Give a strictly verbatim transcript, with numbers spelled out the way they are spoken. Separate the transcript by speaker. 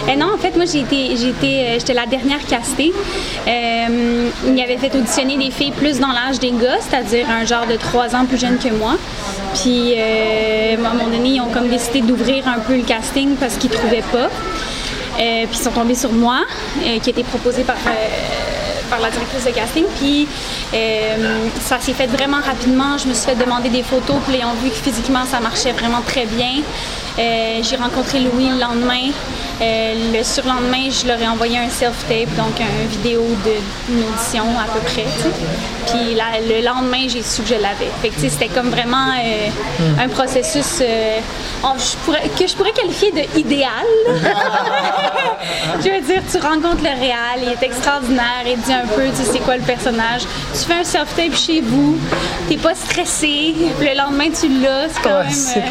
Speaker 1: Euh, non, en fait, moi, j'ai été, j'ai été, euh, j'étais la dernière castée. Euh, il avait fait auditionner des filles plus dans l'âge des gars, c'est-à-dire un genre de trois ans plus jeune que moi. Puis, euh, à un moment donné, ils ont comme décidé d'ouvrir un peu le casting parce qu'ils ne trouvaient pas. Euh, puis, ils sont tombés sur moi, euh, qui a été proposée par... Euh, par la directrice de casting, puis euh, ça s'est fait vraiment rapidement. Je me suis fait demander des photos, puis ils ont vu que physiquement ça marchait vraiment très bien. Euh, j'ai rencontré Louis le lendemain. Euh, le surlendemain, je leur ai envoyé un self-tape, donc une vidéo d'une audition à peu près. T'sais. Puis là, le lendemain, j'ai su que je l'avais. Fait que c'était comme vraiment euh, mm. un processus euh, oh, je pourrais, que je pourrais qualifier de idéal. Je veux dire, tu rencontres le réal, il est extraordinaire, il dit un peu, tu sais, c'est quoi le personnage. Tu fais un self-tape chez vous, t'es pas stressé, puis le lendemain, tu l'as, c'est quand
Speaker 2: ouais,
Speaker 1: même...
Speaker 2: C'est